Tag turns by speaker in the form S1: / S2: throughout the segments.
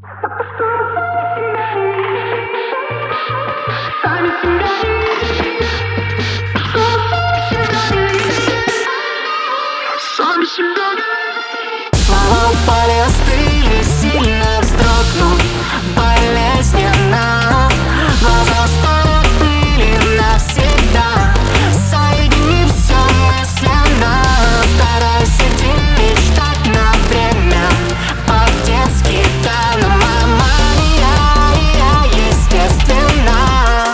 S1: Слова поле остыли, сильно вздрогнул, болезненно. Глаза стали пыли навсегда. Соедини все мысленно. Старайся мечтать на время. По-детски тайна, мама, я естественно.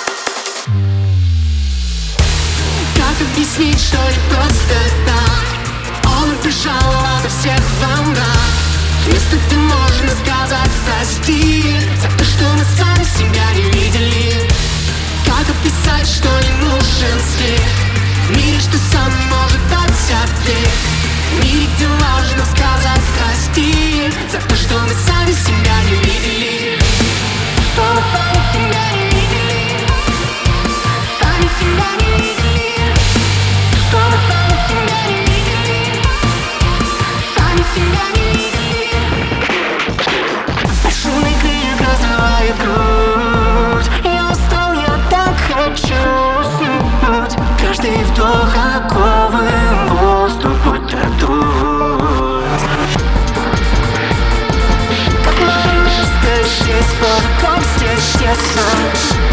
S1: Как объяснить, что не просто так? Он убежал ото всех во мрак. Место, где можно сказать прости за то, что мы сами себя не видели. Как описать, что не нужен свет в мире, что сам может дать ответ? В мире, где важно сказать прости за то, что мы сами себя не видели. Что мы сами себя не видели. Сами себя не видели. Что мы сами себя не видели. Сами себя не видели. Шумный крик разрывает грудь. Я устал, я так хочу уснуть. Каждый вдох оковы воздух, будь дадут. Как мое место здесь, как здесь честно.